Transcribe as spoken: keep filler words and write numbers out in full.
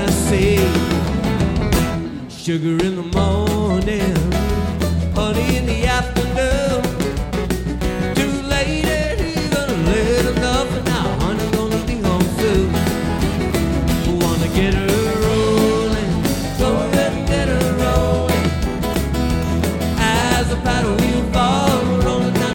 I say? Sugar in the morning, honey in the afternoon.